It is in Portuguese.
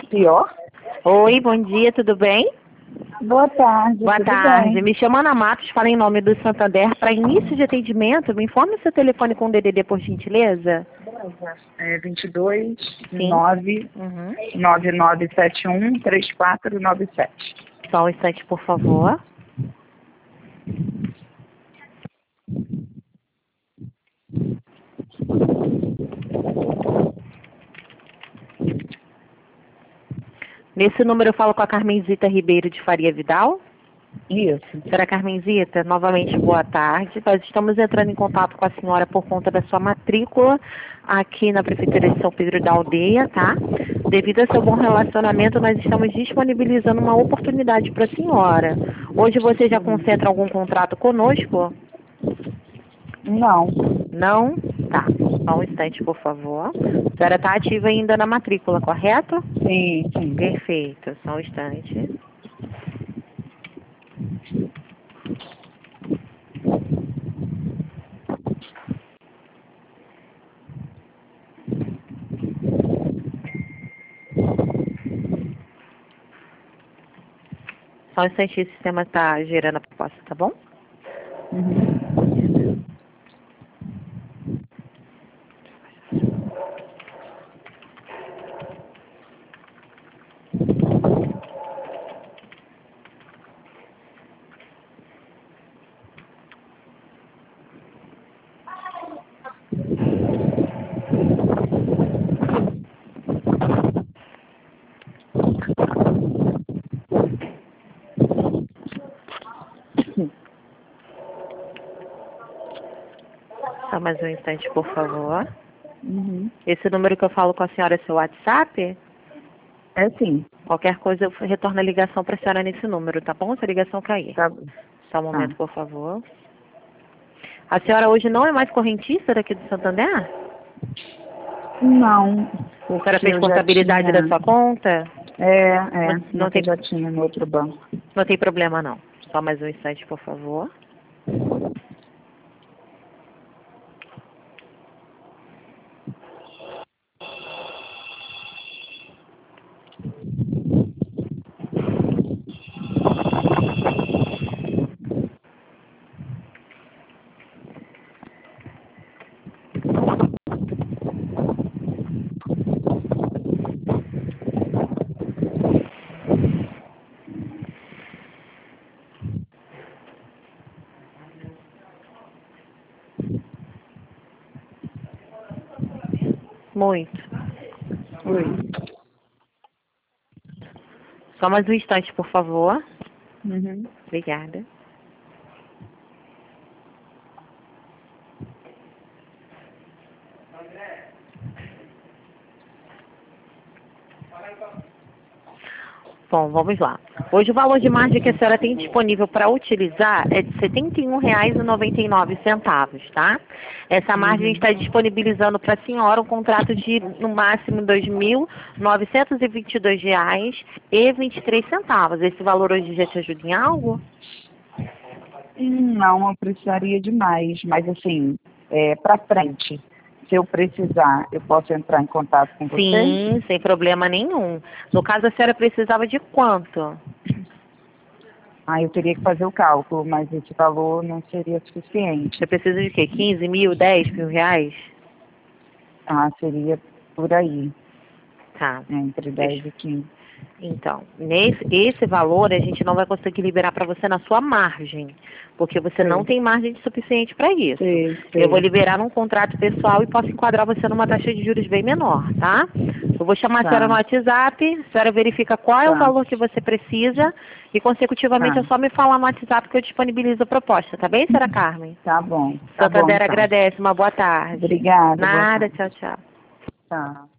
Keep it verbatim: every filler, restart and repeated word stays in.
Pior? Oi, bom dia, tudo bem? Boa tarde. Boa tudo tarde. bem? Me chamo Ana Matos, fala em nome do Santander. Para início de atendimento, me informe o seu telefone com D D D, por gentileza. É vinte e dois, Sim. nove, Uhum. nove nove sete um, três quatro nove sete. Só um instante, por favor. Nesse número eu falo com a Carmenzita Ribeiro de Faria Vidal. Isso. Senhora Carmenzita, novamente boa tarde. Nós estamos entrando em contato com a senhora por conta da sua matrícula aqui na Prefeitura de São Pedro da Aldeia, tá? Devido ao seu bom relacionamento, nós estamos disponibilizando uma oportunidade para a senhora. Hoje você já concentra algum contrato conosco? Não. Não? Tá. Só um instante, por favor. A senhora está ativa ainda na matrícula, correto? Sim, sim. Perfeito. Só um instante. Só um instante, o sistema está gerando a proposta, tá bom? Uhum. Só mais um instante, por favor. Uhum. Esse número que eu falo com a senhora é seu WhatsApp? É sim. Qualquer coisa eu retorno a ligação para a senhora nesse número, tá bom? Se a ligação cair. Tá. Só um momento, Tá. por favor. A senhora hoje não é mais correntista daqui do Santander? Não, A senhora porque fez eu já contabilidade tinha... da sua conta? É, é, Não, não mas eu tem, já tinha no outro banco. não tem problema, não. Só mais um instante, por favor. Muito. Oi. Só mais um instante, por favor. Uhum. Obrigada. Bom, vamos lá. Hoje o valor de margem que a senhora tem disponível para utilizar é de setenta e um reais e noventa e nove centavos, tá? Essa margem Uhum. está disponibilizando para a senhora um contrato de, no máximo, dois mil novecentos e vinte e dois reais e vinte e três centavos. Esse valor hoje já te ajuda em algo? Hum, Não, eu precisaria de mais, mas assim, é, para frente, se eu precisar, eu posso entrar em contato com você? Sim, sem problema nenhum. No caso, a senhora precisava de quanto? Ah, eu teria que fazer o cálculo, mas esse valor não seria suficiente. Você precisa de quê? quinze mil, dez mil reais? Ah, seria por aí, Tá. né, entre Deixa. dez e quinze. Então, nesse, esse valor a gente não vai conseguir liberar para você na sua margem, porque você não Sei, tem margem suficiente para isso. sei, Eu vou sei. liberar num contrato pessoal e posso enquadrar você numa taxa de juros bem menor, tá? Eu vou chamar a senhora no Tá, WhatsApp, a senhora verifica qual é o tá, valor que você precisa e, consecutivamente, tá. é só me falar no WhatsApp que eu disponibilizo a proposta, tá bem, senhora Carmen? Tá bom, tá bom Santander então. agradece, uma boa tarde. Obrigada, boa Nada, tarde. tchau, tchau. Tá.